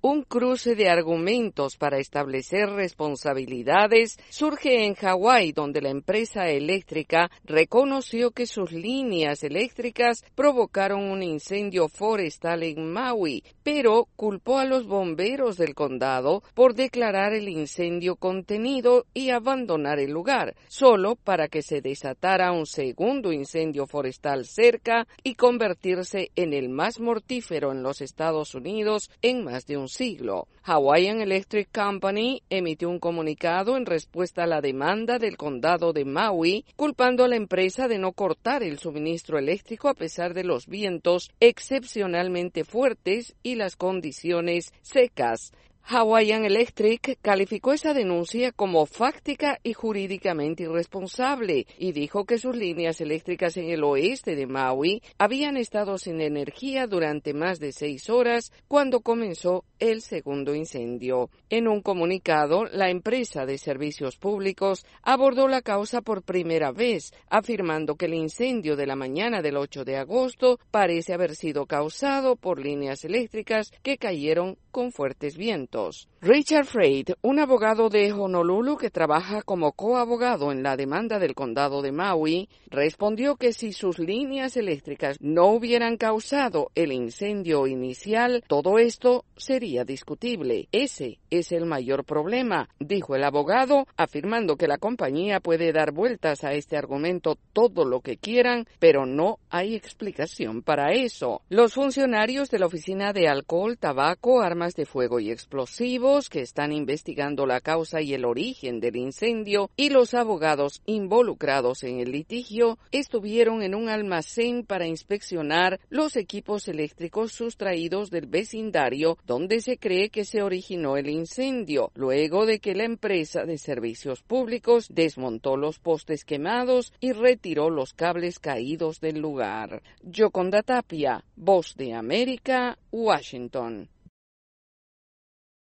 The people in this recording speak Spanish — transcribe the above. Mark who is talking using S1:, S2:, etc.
S1: Un cruce de argumentos para establecer responsabilidades surge en Hawái, donde la empresa eléctrica reconoció que sus líneas eléctricas provocaron un incendio forestal en Maui, pero culpó a los bomberos del condado por declarar el incendio contenido y abandonar el lugar, solo para que se desatara un segundo incendio forestal cerca y convertirse en el más mortífero en los Estados Unidos en más de un siglo. Hawaiian Electric Company emitió un comunicado en respuesta a la demanda del condado de Maui, culpando a la empresa de no cortar el suministro eléctrico a pesar de los vientos excepcionalmente fuertes y las condiciones secas. Hawaiian Electric calificó esa denuncia como fáctica y jurídicamente irresponsable y dijo que sus líneas eléctricas en el oeste de Maui habían estado sin energía durante más de 6 horas cuando comenzó el segundo incendio. En un comunicado, la empresa de servicios públicos abordó la causa por primera vez, afirmando que el incendio de la mañana del 8 de agosto parece haber sido causado por líneas eléctricas que cayeron con fuertes vientos. Richard Freid, un abogado de Honolulu que trabaja como coabogado en la demanda del condado de Maui, respondió que si sus líneas eléctricas no hubieran causado el incendio inicial, todo esto sería discutible. Ese es el mayor problema, dijo el abogado, afirmando que la compañía puede dar vueltas a este argumento todo lo que quieran, pero no hay explicación para eso. Los funcionarios de la Oficina de Alcohol, Tabaco, Armas de Fuego y Explosivos, que están investigando la causa y el origen del incendio, y los abogados involucrados en el litigio estuvieron en un almacén para inspeccionar los equipos eléctricos sustraídos del vecindario donde se cree que se originó el incendio, luego de que la empresa de servicios públicos desmontó los postes quemados y retiró los cables caídos del lugar. Yoconda Tapia, Voz de América, Washington.